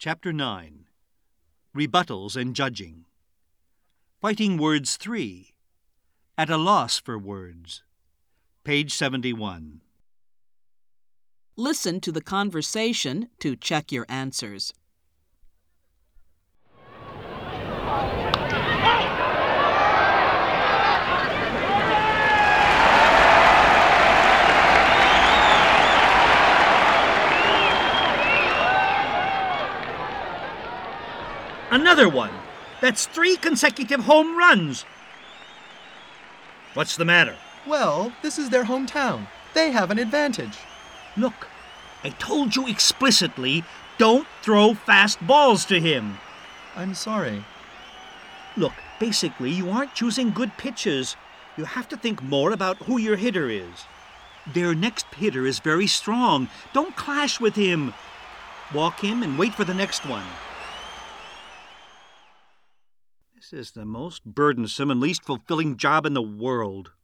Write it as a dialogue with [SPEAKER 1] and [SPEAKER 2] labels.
[SPEAKER 1] Chapter 9. Rebuttals and Judging. Fighting Words 3. At a Loss for Words. Page 71.
[SPEAKER 2] Listen to the conversation to check your answers.
[SPEAKER 1] Another one! That's 3 consecutive home runs! What's the matter?
[SPEAKER 3] Well, this is their hometown. They have an advantage.
[SPEAKER 1] Look, I told you explicitly, don't throw fast balls to him.
[SPEAKER 3] I'm sorry.
[SPEAKER 1] Look, basically, you aren't choosing good pitches. You have to think more about who your hitter is. Their next hitter is very strong. Don't clash with him. Walk him and wait for the next one. This is the most burdensome and least fulfilling job in the world.